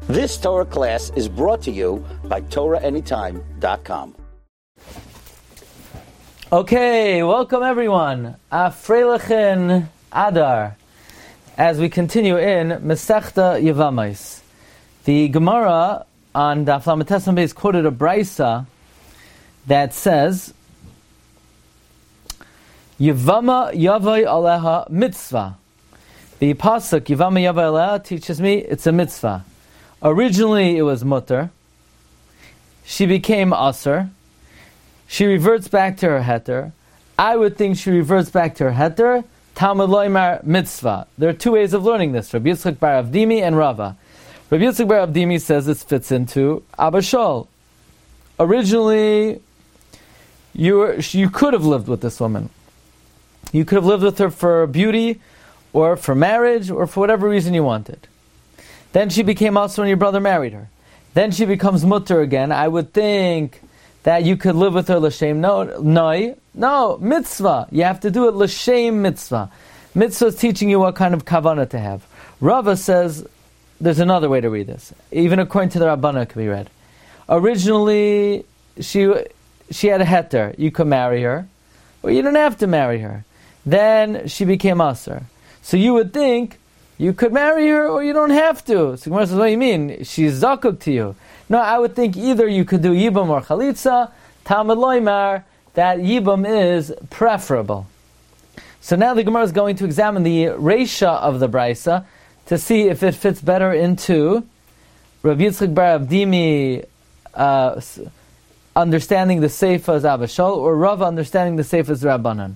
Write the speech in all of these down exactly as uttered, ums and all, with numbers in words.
This Torah class is brought to you by Torah Anytime dot com. Okay, welcome everyone. Afreilichen Adar. As we continue in Masechta Yevamos, the Gemara on Daf Lamed Tes Amud Beis quoted a brisa that says, Yevama Yavai Aleha Mitzvah. The pasuk Yevama Yavai Aleha teaches me it's a mitzvah. Originally it was mutter. She became aser. She reverts back to her heter. I would think she reverts back to her heter. Talmud Loimar mitzvah. There are two ways of learning this. Rabbi Yitzchak bar Avdimi and Rava. Rabbi Yitzchak bar Avdimi says this fits into Abba Shaul. Originally, you were, you could have lived with this woman. You could have lived with her for beauty, or for marriage, or for whatever reason you wanted. Then she became also when your brother married her. Then she becomes mutter again. I would think that you could live with her l'shem no, no, no, mitzvah. You have to do it l'shem mitzvah. Mitzvah is teaching you what kind of kavanah to have. Rava says there's another way to read this. Even according to the Rabbana, it can be read. Originally, she she had a heter. You could marry her, or you don't have to marry her. Then she became aser. So you would think you could marry her, or you don't have to. So Gemara says, what do you mean? She's zakuk to you. No, I would think either you could do yibam or chalitza. Talmud Loimar, that yibam is preferable. So now the Gemara is going to examine the reisha of the brisa to see if it fits better into Rabbi Yitzchak bar Avdimi uh, understanding the seifa as Abba Shaul, or Rava understanding the seifa as Rabbanan.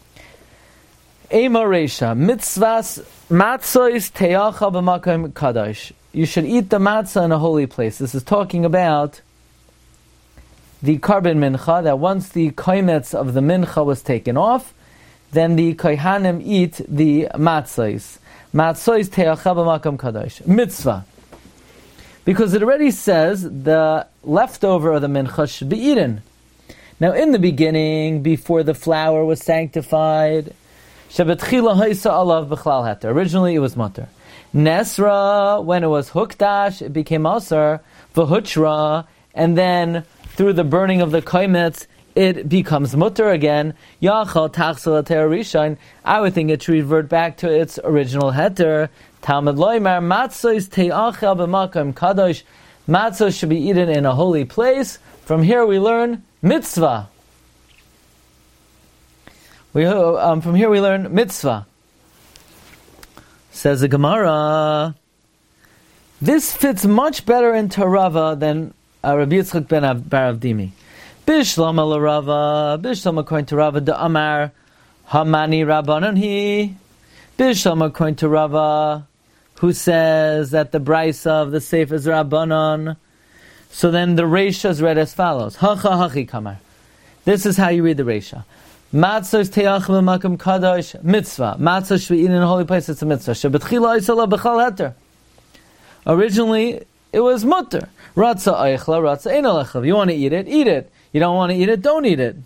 Ema reisha mitzvahs matzos teyacha b'makom kadosh. You should eat the matzah in a holy place. This is talking about the carbon mincha, that once the koimetz of the mincha was taken off, then the kohanim eat the matzos. Matzos teyacha b'makom kadosh. Mitzvah. Because it already says the leftover of the mincha should be eaten. Now in the beginning, before the flour was sanctified, originally it was mutter. Nesra, when it was hukdash, it became aser. V'hutra, and then through the burning of the koimetz, it becomes mutter again. Yachal tachsel ater rishain. I would think it should revert back to its original heter. Talmud Loimar matzos te'achel b'makom kadosh. Matzos should be eaten in a holy place. From here we learn mitzvah. We, um, from here we learn mitzvah. Says the Gemara, this fits much better into Rava than uh, Rabbi Yitzchak ben bar Avdimi. Bishlam ala Rava, Bishlam according to Rava, the Amar, Hamani Rabbanan he. Bishlam according to Rava, who says that the brisa of the seif is Rabbanan. So then the reisha is read as follows. Hacha hachi kamar. This is how you read the reisha. Matzos te'ach b'makom kadosh, mitzvah. Matzah should be eaten in a holy place, it's a mitzvah. Shebetchila isala b'chal heter. Originally, it was mutter. Ratza eichla, ratza ein alechav. You want to eat it, eat it. You don't want to eat it, don't eat it.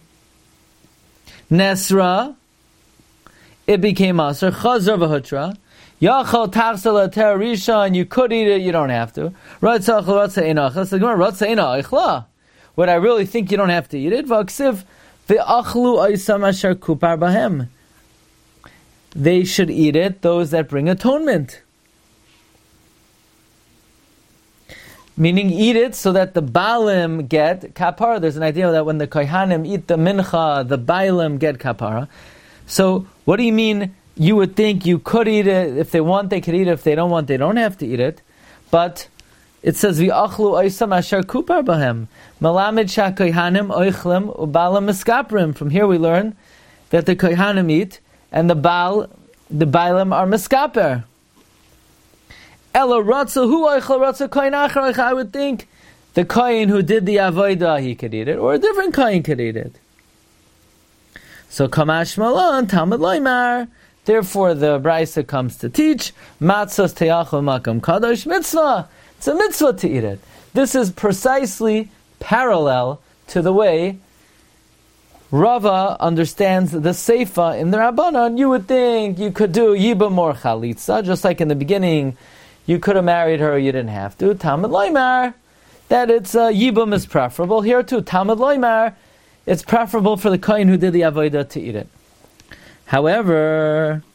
Nesra, it became aser. Chazar v'hutra. Yachal tachsel ater risha, and you could eat it, you don't have to. Ratza eichla, ratza ein alechav. So ratza ein eichla. Would I really think you don't have to eat it? V'aksiv. They should eat it, those that bring atonement. Meaning eat it so that the Baalim get kapara. There's an idea that when the Kohanim eat the mincha, the Baalim get kapara. So what do you mean you would think you could eat it? If they want, they could eat it. If they don't want, they don't have to eat it. But it says v'achlu oisam asher kupar bahem malamed shakoyhanim oichlem ubalam miskaprim. From here we learn that the koyhanim eat and the bal, the baalim are miskaper. Ela ratza hu oichel ratza koyin achar. I would think the koyin who did the avodah he could eat it, or a different koyin could eat it. So kamash malon Talmud Loimar. Therefore, the brisa comes to teach matzos te'achal makam kadosh mitzvah. It's a mitzvah to eat it. This is precisely parallel to the way Rava understands the Seifa in the Rabbanan. You would think you could do Yibam or Chalitza, just like in the beginning you could have married her, you didn't have to. Talmud Loimar, that it's uh, Yibum is preferable. Here too, Talmud Loimar, it's preferable for the kohen who did the avodah to eat it. However,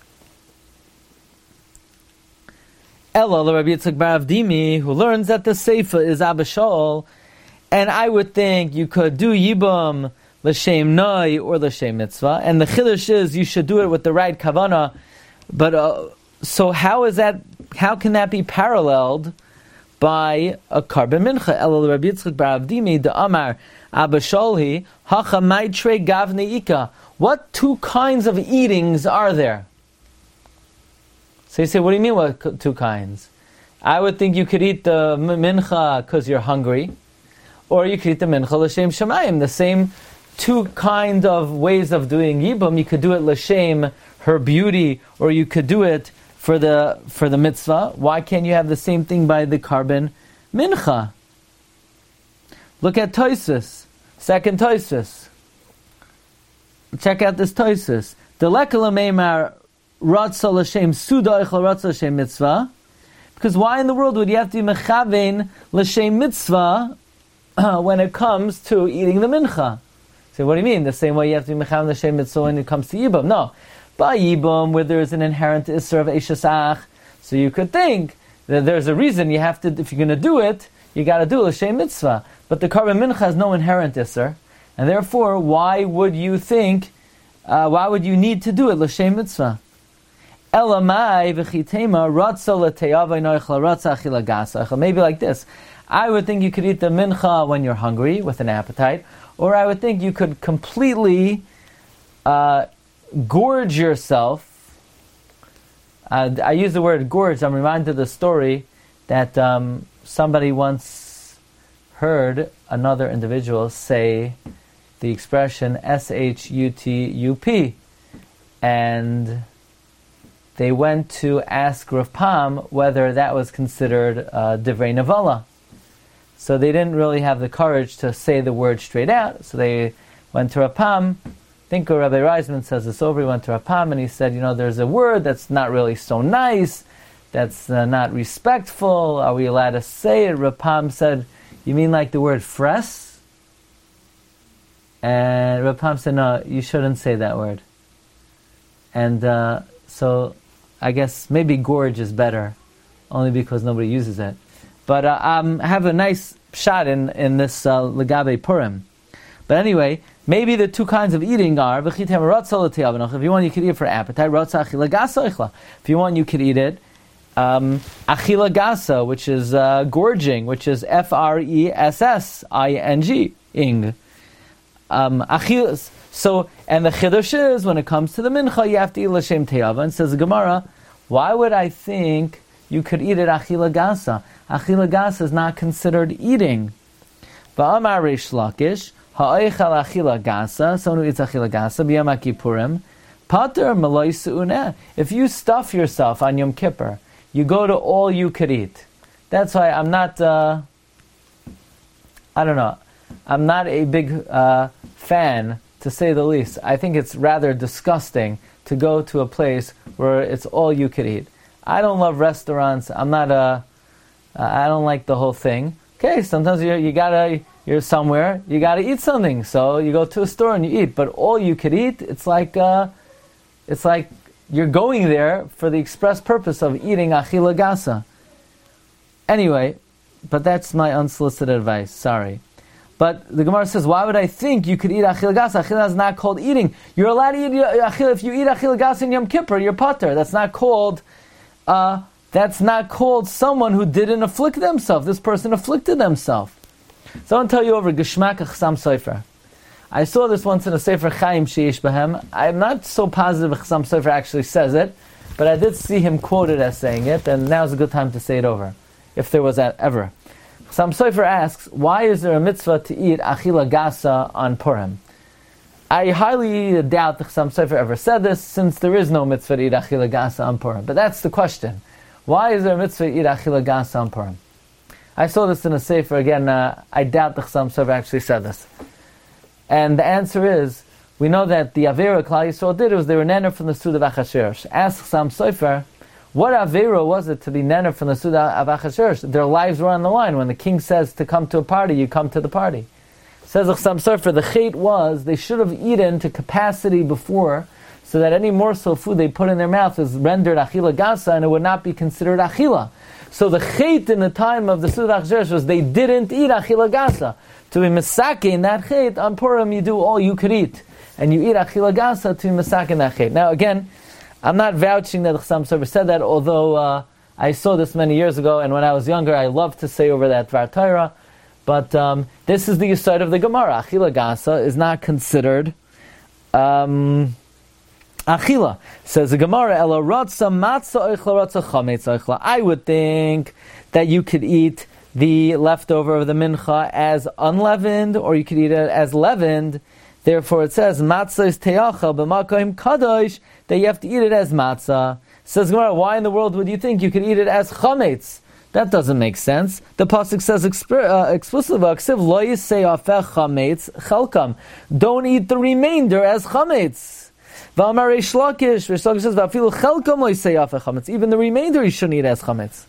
Ella, Rabbi Yitzchak bar Avdimi, who learns that the Seifa is Abba Shaul, and I would think you could do Yibum l'shem noi or l'shem mitzvah, and the chiddush is you should do it with the right kavanah. But uh, so how is that? How can that be paralleled by a carbon mincha? Ella Rabbi Yitzchak bar Avdimi the Amar Abba Sholhi hacha maitre gavne ika. What two kinds of eatings are there? So you say, what do you mean? What two kinds? I would think you could eat the mincha because you're hungry, or you could eat the mincha l'shem shemayim. The same two kind of ways of doing yibum. You could do it l'shem her beauty, or you could do it for the for the mitzvah. Why can't you have the same thing by the carbon mincha? Look at Tosfos, second Tosfos. Check out this Tosfos. The lekala meimar ratza l'shem suda eichel ratza l'shem mitzvah. Because why in the world would you have to be mechavein l'shem mitzvah uh, when it comes to eating the mincha? So what do you mean? The same way you have to be mechavein l'shem mitzvah when it comes to yibum? No. By yibum, where there is an inherent isser of eishasach, so you could think that there's a reason you have to, if you're going to do it, you got to do l'shem mitzvah. But the carbon mincha has no inherent isser, and therefore, why would you think, uh, why would you need to do it l'shem mitzvah? Elamai v'chitema ratza l'teyavay noichla ratza achila gasa. Maybe like this. I would think you could eat the mincha when you're hungry with an appetite, or I would think you could completely uh, gorge yourself. Uh, I use the word gorge. I'm reminded of the story that um, somebody once heard another individual say the expression S H U T U P, and they went to ask Rav Pam whether that was considered uh, divrei nevala. So they didn't really have the courage to say the word straight out. So they went to Rav Pam. I think Rabbi Reisman says this over. He went to Rav Pam and he said, you know, there's a word that's not really so nice, that's uh, not respectful. Are we allowed to say it? Rav Pam said, you mean like the word fres? And Rav Pam said, no, you shouldn't say that word. And uh, so I guess maybe gorge is better, only because nobody uses it. But uh, um, I have a nice shot in, in this uh, Legabe Purim. But anyway, maybe the two kinds of eating are, if you want, you could eat it for appetite. If you want, you could eat it um, achila gasa, which is uh, gorging, which is F R E S S I N G, ing. Um, achilas. So, and the chiddush is, when it comes to the mincha, you have to eat l'shem teyava. And says the Gemara, why would I think you could eat it achila gasa? Achila gasa is not considered eating. Ba'amar Reish Lakish, ha'oichal achila gasa, someone who eats achila gasa, b'yom HaKippurim, pater maloi su'uneh. If you stuff yourself on Yom Kippur, you go to all you could eat. That's why I'm not, uh, I don't know, I'm not a big uh, fan, to say the least. I think it's rather disgusting to go to a place where it's all you could eat. I don't love restaurants. I'm not a, uh, I don't like the whole thing. Okay, sometimes you you gotta, you're somewhere, you gotta eat something. So you go to a store and you eat. But all you could eat, it's like, uh, it's like you're going there for the express purpose of eating achila gasa. Anyway, but that's my unsolicited advice. Sorry. But the Gemara says, why would I think you could eat achila gasa? Achila is not called eating. You're allowed to eat achila. If you eat achila gasa in Yom Kippur, you're pater. That's not called, uh, that's not called someone who didn't afflict themselves. This person afflicted themselves. So I want to tell you over Geshmak Chasam Sofer. I saw this once in a Sefer Chaim Sheish Behem. I'm not so positive Chasam Sofer actually says it, but I did see him quoted as saying it, and now's a good time to say it over, if there was that ever. Chasam Sofer asks, why is there a mitzvah to eat achila gasa on Purim? I highly doubt that Chasam Sofer ever said this, since there is no mitzvah to eat achila gasa on Purim. But that's the question. Why is there a mitzvah to eat achila gasa on Purim? I saw this in a Sefer, again, uh, I doubt the Chasam Sofer actually said this. And the answer is, we know that the Avera Klal Yisrael did, it was they were nanner from the Suda of Achashverosh. Ask Chasam Sofer, What Avera was it to be Nenner from the Suda of Achashverosh? Their lives were on the line. When the king says to come to a party, you come to the party. Says Chassam Sofer, the chait was, they should have eaten to capacity before, so that any morsel of food they put in their mouth is rendered Achila Gasa, and it would not be considered Achila. So the chait in the time of the Suda of Achashverosh was they didn't eat Achila Gasa. To be Mesake in that chait, on Purim you do all you could eat. And you eat Achila Gasa to be Mesake in that chait. Now again, I'm not vouching that Chassam Sofer said that, although uh, I saw this many years ago, and when I was younger, I loved to say over that Dvar Torah. But um, this is the yesod of the Gemara. Achila Gasa is not considered um, Achila. Says the Gemara, Ela Ratza Matzah Oichla Ratza Chametz Oichla. I would think that you could eat the leftover of the mincha as unleavened, or you could eat it as leavened. Therefore it says, Matzah is Teachel B'Makom Kadosh, that you have to eat it as matzah. Says Gemara, why in the world would you think you could eat it as chametz? That doesn't make sense. The pasuk says exp- uh, explicitly, "Aksiv lo yisei afeh chametz chelkam." Don't eat the remainder as chametz. V'amar Reish Lakish, Reish Lakish says, "V'afilu chelkam lo yisei afeh chametz." Even the remainder you shouldn't eat as chametz.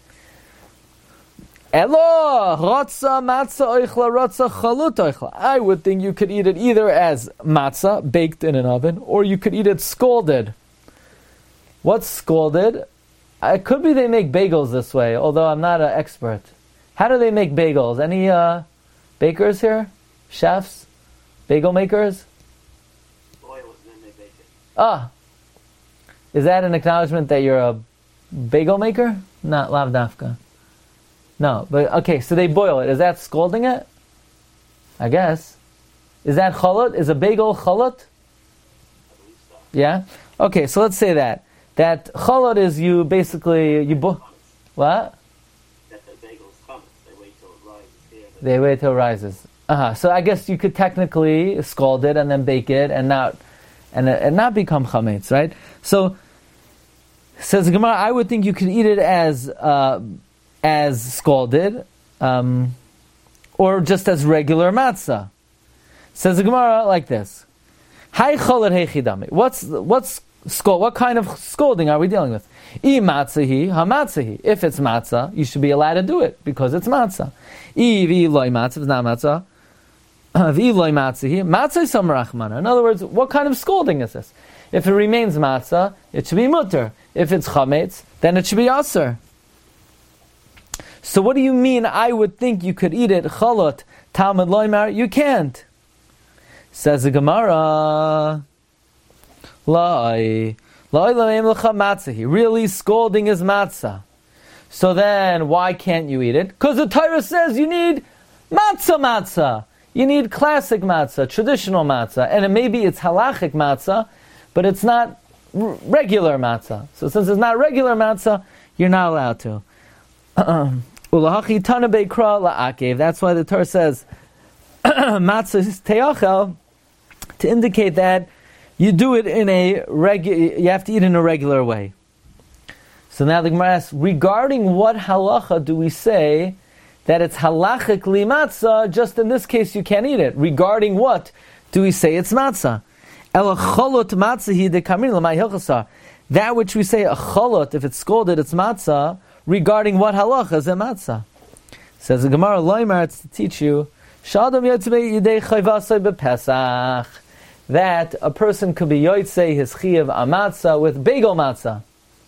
Elo ratza matzah oichla ratza chalut oichla. I would think you could eat it either as matzah baked in an oven, or you could eat it scalded. What's scalded? It could be they make bagels this way, although I'm not an expert. How do they make bagels? Any uh, bakers here? Chefs? Bagel makers? Boil it and then they bake it. Ah. Is that an acknowledgement that you're a bagel maker? Not lav dafka. No, but okay, so they boil it. Is that scalding it? I guess. Is that chalut? Is a bagel chalut? I believe so. Yeah? Okay, so let's say that. That chalut is you basically, you bo- what? That the bagel's chametz. They wait till it rises here. They wait till it rises. Uh-huh. So I guess you could technically scald it and then bake it and not and, and not become chametz, right? So, says the Gemara, I would think you could eat it as uh, as scalded, um, or just as regular matzah. Says the Gemara like this: Hai chalut hechidami. What's what's Scald, what kind of scalding are we dealing with? I matzahi, ha matzahi. If it's matzah, you should be allowed to do it because it's matzah. I vi loy matzah, it's not matzah. Vi loy matzahi, matzah samarachmana. In other words, what kind of scalding is this? If it remains matzah, it should be mutter. If it's chametz, then it should be aser. So what do you mean? I would think you could eat it chalot talmud loymar. You can't. Says the Gemara. Lai, lai laim lecha matzahi. Really, scalding is matzah. So then, why can't you eat it? Because the Torah says you need matzah matzah. You need classic matzah, traditional matzah, and maybe it's halachic matzah, but it's not r- regular matzah. So since it's not regular matzah, you're not allowed to. Ulahachi tana beikra la'akev. That's why the Torah says matzah is teachel, to indicate that you do it in a regu- you have to eat in a regular way. So now the Gemara asks, regarding what halacha do we say that it's halachically matzah, just in this case you can't eat it? Regarding what do we say it's matzah? Ela cholot matzahi de kamrin l'may hilchasa. That which we say a cholot, if it's scalded, it's matzah. Regarding what halacha is a matzah? Says the Gemara, loymar, it's to teach you, shadam yotzmei yidei chayvasei bepesach, that a person could be yotzei his chiyav amatzah with bagel matzah.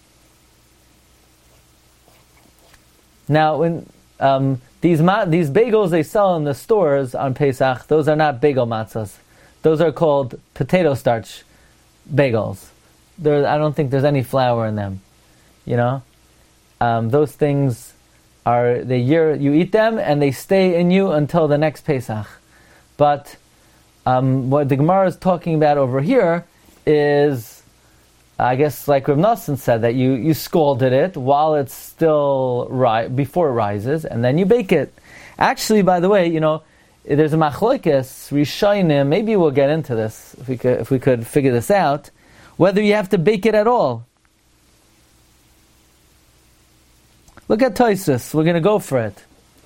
Now, when um, these ma- these bagels they sell in the stores on Pesach, those are not bagel matzahs. Those are called potato starch bagels. There, I don't think there's any flour in them. You know, um, those things are the year you eat them and they stay in you until the next Pesach. But Um, what the Gemara is talking about over here is, I guess, like Rav Nosson said, that you, you scalded it while it's still ri- before it rises, and then you bake it. Actually, by the way, you know, there's a machlokes rishonim. Maybe we'll get into this if we could if we could figure this out. Whether you have to bake it at all. Look at Tosfos. We're going to go for it.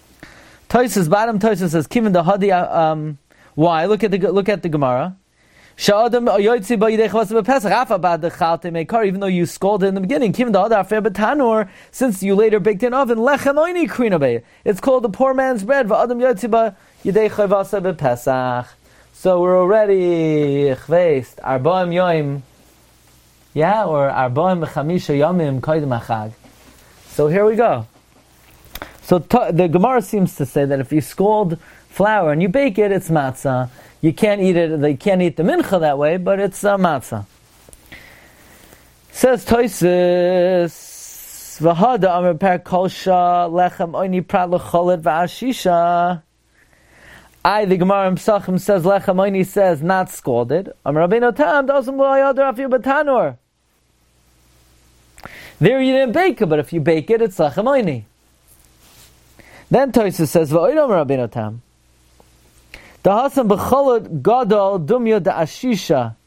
Tosfos, bottom Tosfos says, "Kiven the hadi." Um, Why? Look at the look at the Gemara. Sha'adam yoytzi ba'yidei chavasa b'Pesach afa ba'ad dechalte meikar, even though you scolded in the beginning, kim da'adar afer b'tanur, since you later baked in oven, lechem oini krina b'eh. It's called the poor man's bread. Va'adam yoytzi ba'yidei chavasa b'Pesach. So we're already chveist arbaim yoim, yeah, or arbaim b'chamisha yomim koydem hachag. So here we go. So t- the Gemara seems to say that if you scald flour and you bake it, it's matzah. You can't eat it. They can't eat the mincha that way, but it's uh, matzah. Says Toises, v'hada amar per kolsha lechem oini prat lecholet v'ashisha. I, the Gemara in Pesachim says lechem oini says not scalded. Amar Rabbeinu Tam doesn't lo yadar afiu b'tanur. There you didn't bake it, but if you bake it, it's lechem oini. Then Toises says v'oid amar Rabbeinu Tam. The Hasan b'cholot gadol dumya da ashisha.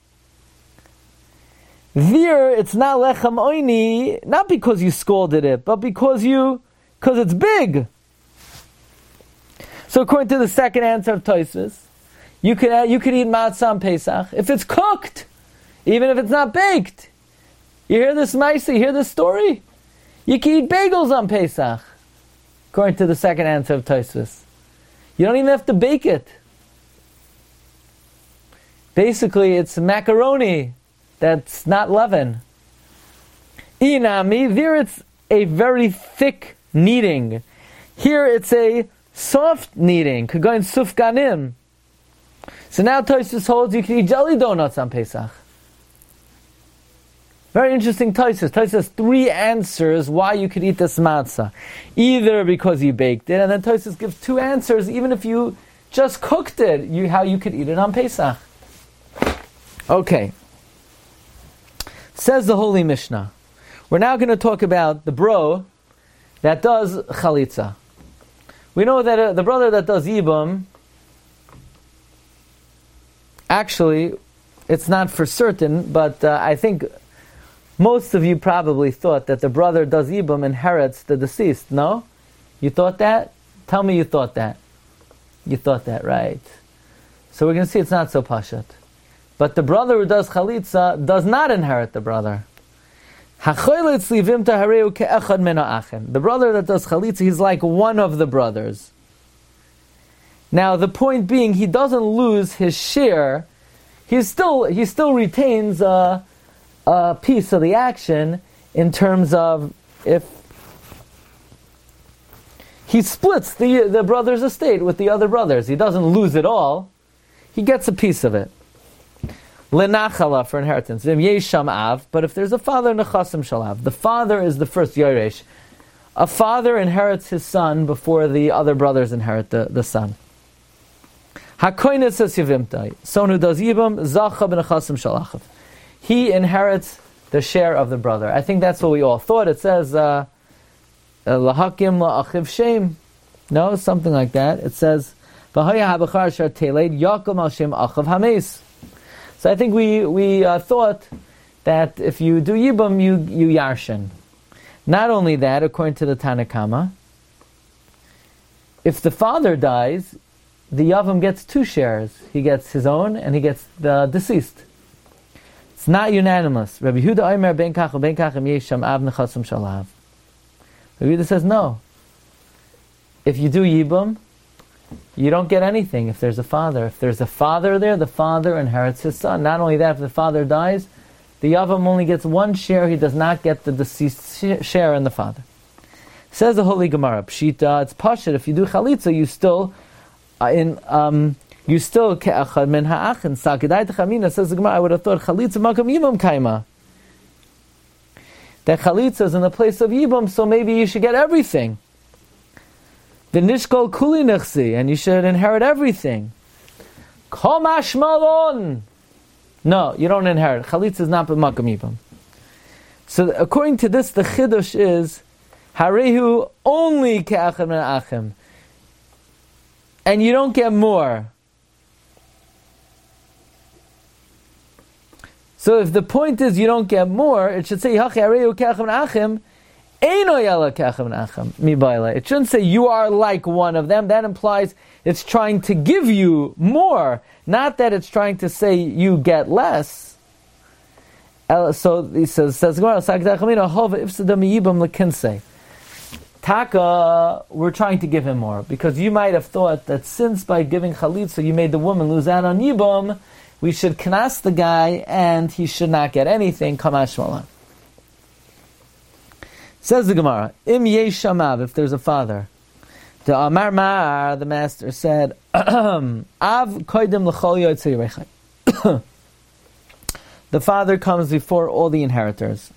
There, it's not lechem oini, not because you scalded it, but because you, because it's big. So according to the second answer of Tosfos, you could uh, you could eat matzah on Pesach if it's cooked, even if it's not baked. You hear this ma'aseh, you hear this story? You can eat bagels on Pesach, according to the second answer of Tosfos. You don't even have to bake it. Basically, it's macaroni that's not leaven. Inami, there it's a very thick kneading. Here it's a soft kneading. Kagoin sufganim. So now Tosfos holds you can eat jelly donuts on Pesach. Very interesting Tosfos. Tosfos has three answers why you could eat this matzah. Either because you baked it, and then Tosfos gives two answers, even if you just cooked it, you, how you could eat it on Pesach. Okay. Says the Holy Mishnah. We're now going to talk about the bro that does chalitza. We know that uh, the brother that does yibum, actually, it's not for certain, but uh, I think most of you probably thought that the brother does yibum inherits the deceased. No? You thought that? Tell me you thought that. You thought that, right. So we're going to see it's not so pashat. But the brother who does chalitza does not inherit the brother. The brother that does chalitza, he's like one of the brothers. Now, the point being, he doesn't lose his share. He still he still retains a, a piece of the action in terms of if he splits the the brother's estate with the other brothers. He doesn't lose it all. He gets a piece of it. Lenachala for inheritance. Vim yesham av, but if there's a father, nechasim shalav. The father is the first yoresh. A father inherits his son before the other brothers inherit the, the son. Hakoines es yivimtai. Someone who does yibam, zacha b'nechasim shalachav. He inherits the share of the brother. I think that's what we all thought. It says, lahakim la'achiv shem. No, something like that. It says, v'haya habachar shar teled yakom al shem achav hames. So I think we we uh, thought that if you do yibum, you you yarshin. Not only that, according to the Tanakama, if the father dies, the yavam gets two shares. He gets his own, and he gets the deceased. It's not unanimous. Rabbi Yehuda Omer ben kach ben kach im yesham av nechasim shalav. Rabbi Yehuda says no. If you do yibum, you don't get anything if there's a father. If there's a father there, the father inherits his son. Not only that, if the father dies, the yavam only gets one share. He does not get the deceased share in the father. Says the Holy Gemara, Pshita, it's pashut. If you do chalitza, you still uh, in um, you still ke'achad min ha'achin. Sakidai techamina, says the Gemara. I would have thought chalitza makam yibam kaima. That chalitza is in the place of yibam, so maybe you should get everything. The nishkol kuli nechsi, and you should inherit everything. Kol mashmalon. No, you don't inherit. Chalitza is not b'makam yibam. So according to this, the chidush is harehu only ke'achim min achim, and you don't get more. So if the point is you don't get more, it should say harehu ke'achim min achim, It shouldn't say you are like one of them. That implies it's trying to give you more, not that it's trying to say you get less. So he says, says Taka, we're trying to give him more, because you might have thought that since by giving chalitza you made the woman lose out on yibum, we should knas the guy and he should not get anything. Kamash Malan. Says the Gemara, Im yesh shamav, if there's a father. The Amar Mar, the master said, Av koidim l'chol yotzei rechai. The father comes before all the inheritors.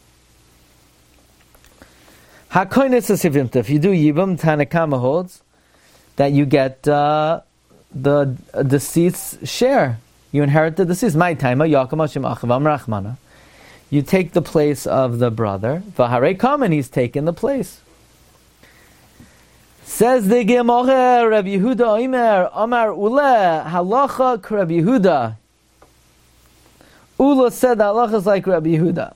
HaKoines asivimta, if you do yibum, Tanakama holds that you get uh, the uh, deceased's share. You inherit the deceased. My time, Yaakam Hashem Achavam Rachmana. You take the place of the brother. V'harei kamen, he's taken the place. Says the Gemara, Rabbi Yehuda Omer, Amar Ule, halacha k'Rabbi Yehuda. Ula said that halacha is like Rabbi Yehuda.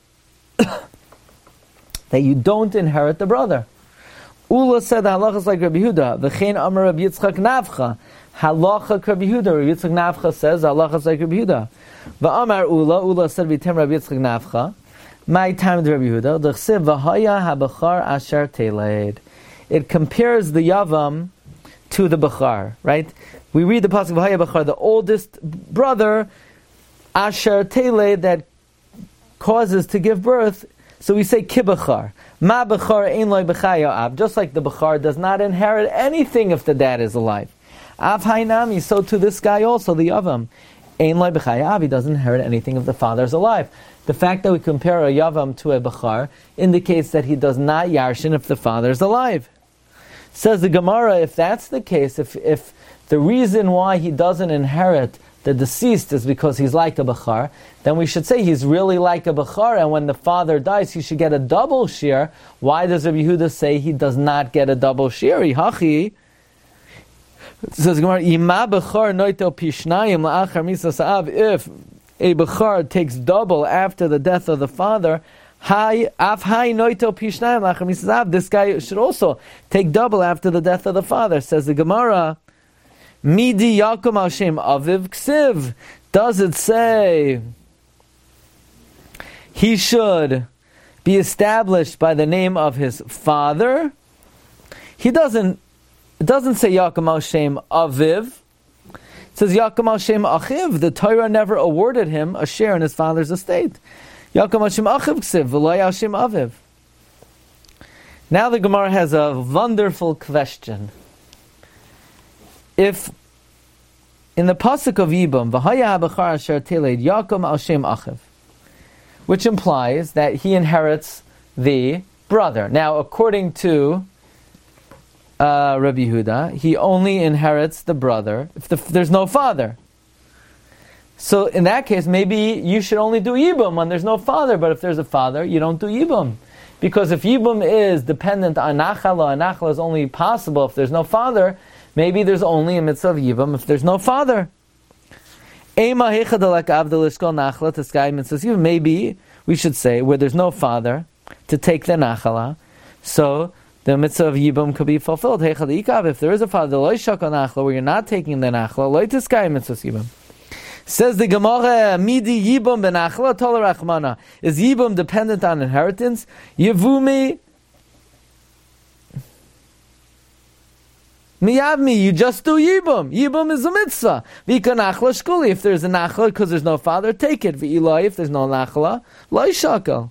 That you don't inherit the brother. Ula said that halacha is like Rabbi Yehuda. V'chein Amar Rabbi Yitzchak Navcha. Halacha k'Rabbi Yehuda. Rabbi Yitzchak Navcha says halacha is like Rabbi Yehuda. V'amar Ula, Ula said v'tem Rabbi Yitzchak Navcha. My time to Rabbi Yehuda. D'chsev v'haya habachar asher teleid. It compares the yavam to the bachar, right? We read the pasuk v'haya bachar, the oldest brother, asher teleid, that causes to give birth. So we say kibachar. Ma bachar ein loy b'chaya ab. Just like the bachar does not inherit anything if the dad is alive. Av hainami, so to this guy also, the yavam. Ein loy b'chaya ab, he doesn't inherit anything if the father is alive. The fact that we compare a yavam to a bachar indicates that he does not yarshin if the father is alive. Says the Gemara, if that's the case, if if the reason why he doesn't inherit the deceased is because he's like a bachar, then we should say he's really like a bachar, and when the father dies, he should get a double share. Why does Rabbi Yehuda say he does not get a double share? Hachi. Says Gemara, Ima bachar noito pishnayim la'achar misas av. If a bachar takes double after the death of the father, Hi, af hai noito pishnayim la'achar misas av. This guy should also take double after the death of the father. Says the Gemara, Midi Yakum al Shem Aviv Ksiv. Does it say he should be established by the name of his father? He doesn't. It doesn't say Yakum al Shem Aviv. It says Yakum al Shem Achiv. The Torah never awarded him a share in his father's estate. Yakum al Shem Achiv Ksiv v'lo al Shem Aviv. Now the Gemara has a wonderful question. If in the pasuk of Yibam, v'haya habachar asher teleid Yakum al Shem Achiv, which implies that he inherits the brother. Now, according to uh, Rabbi Yehuda, he only inherits the brother if, the, if there's no father. So, in that case, maybe you should only do Yibam when there's no father. But if there's a father, you don't do Yibam, because if Yibam is dependent on Nachala, and Nachala is only possible if there's no father. Maybe there's only a mitzvah of Yibam if there's no father. Maybe we should say where there's no father to take the nachala, so the mitzvah of Yibam could be fulfilled. If there is a father, where you're not taking the nachala, says the Gemara, Midi Yibam benachla tola rachmana. Is Yibam dependent on inheritance? Yevumi Miyavmi, you just do Yibam. Yibam is a mitzvah. Vika nachla shkuli. If there's a nachla because there's no father, take it. V'ilai, if there's no nachla, lai shakal.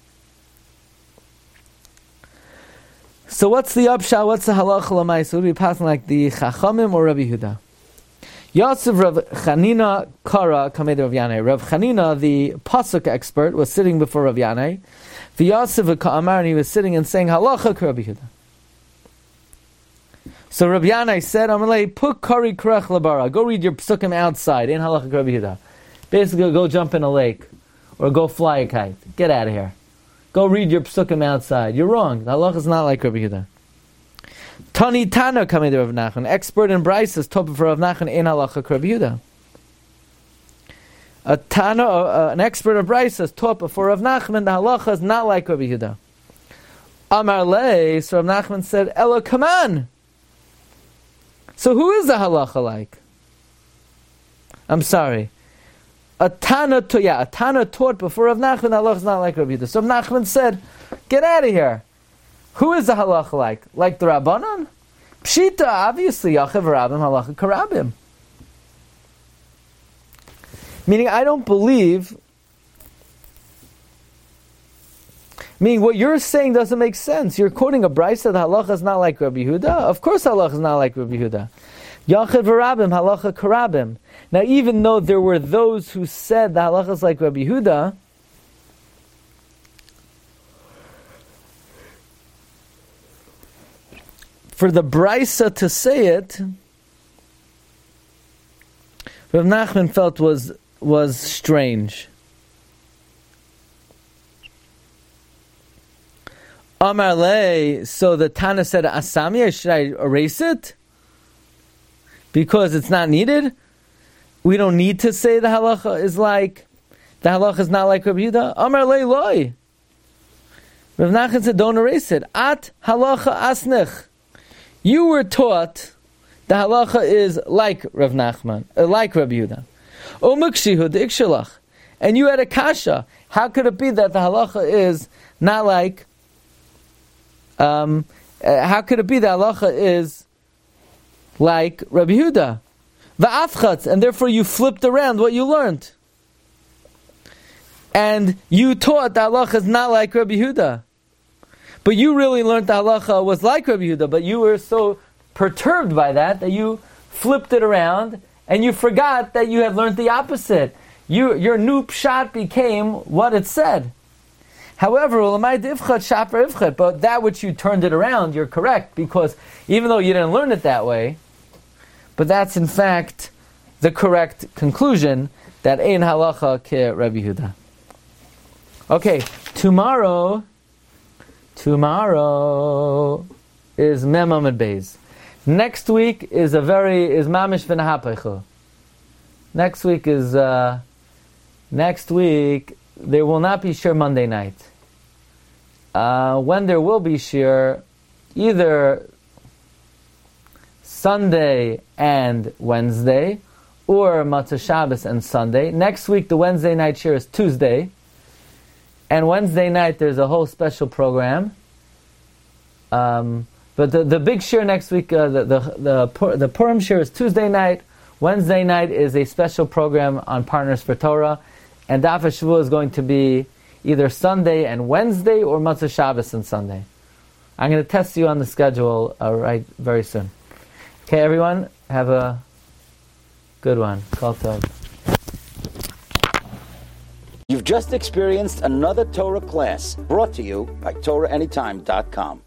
So what's the upshot? What's the halacha l'maisa? Would we be passing like the Chachamim or Rabbi Yehuda? Yosef Rav Chanina Kara Kamed Rav Yanai. Rav Chanina, the pasuk expert, was sitting before Rav Yanai. The Yosef Ka'amar, and he was sitting and saying halacha k'Rabbi Yehuda. So Rabbi Yanai said, Amalei, put kari krech labara. Go read your psukim outside in halacha Rabbi Yehuda. Basically, go jump in a lake or go fly a kite. Get out of here. Go read your psukim outside. You're wrong. The halacha is not like Rabbi Yehuda. Tani Tana Kamed Rav Nachman, expert in Braisos, top for Rav Nachman in halacha Rabbi Yehuda. A Tana, uh, an expert of Braisos, top for Rav Nachman, the halacha is not like Rabbi Yehuda. Amar Le, so Rav Nachman said, Elo Kaman. So who is the halacha like? I'm sorry. A Tana, to, yeah, a Tana taught before Rav Nachman, halacha is not like Rabbi Yehuda. So Rav Nachman said, get out of here. Who is the halacha like? Like the Rabbanon? Pshita, obviously, Yachav Rabim, halacha karabim. Meaning, I don't believe, meaning what you're saying doesn't make sense. You're quoting a brisa that halacha is not like Rabbi Yehuda. Of course halacha is not like Rabbi Yehuda. Yachav Rabim, halacha karabim. Now, even though there were those who said the halacha is like Rabbi Yehuda, for the brisa to say it, Rav Nachman felt was was strange. Amar Le, so the Tana said, Asami, should I erase it? Because it's not needed? We don't need to say the halacha is like, the halacha is not like Rabbi Yehuda? Amar Le loy. Rav Nachman said, don't erase it. At halacha asnich. You were taught the halacha is like Rav Nachman, uh, like Rabbi Yehuda. O mukshihu de'ikshalach. And you had a kasha. How could it be that the halacha is not like, um, uh, how could it be that halacha is like Rabbi Yehuda? Va'afchatz, and therefore you flipped around what you learned. And you taught the halacha is not like Rabbi Yehuda. But you really learned the halacha was like Rabbi Yehuda, but you were so perturbed by that that you flipped it around and you forgot that you had learned the opposite. You, your new pshat became what it said. However, but that which you turned it around, you're correct, because even though you didn't learn it that way, but that's in fact the correct conclusion, that ein halacha ke Rabbi Yehuda. Okay, tomorrow, tomorrow is Mem Amud Beis. Next week is a very, is Mamish V'Nahapechu. Next week is, uh, next week, there will not be Shir Monday night. Uh, when there will be Shir, either Sunday and Wednesday, or Matzah Shabbos and Sunday. Next week, the Wednesday night Shir is Tuesday. And Wednesday night, there's a whole special program. Um, but the, the big Shir next week, uh, the, the, the, the Purim Shir is Tuesday night. Wednesday night is a special program on Partners for Torah. And Daf HaShavua is going to be either Sunday and Wednesday or Matzah Shabbos and Sunday. I'm going to test you on the schedule uh, right very soon. Okay, everyone, have a good one. Kol Tov. You've just experienced another Torah class brought to you by Torah Anytime dot com.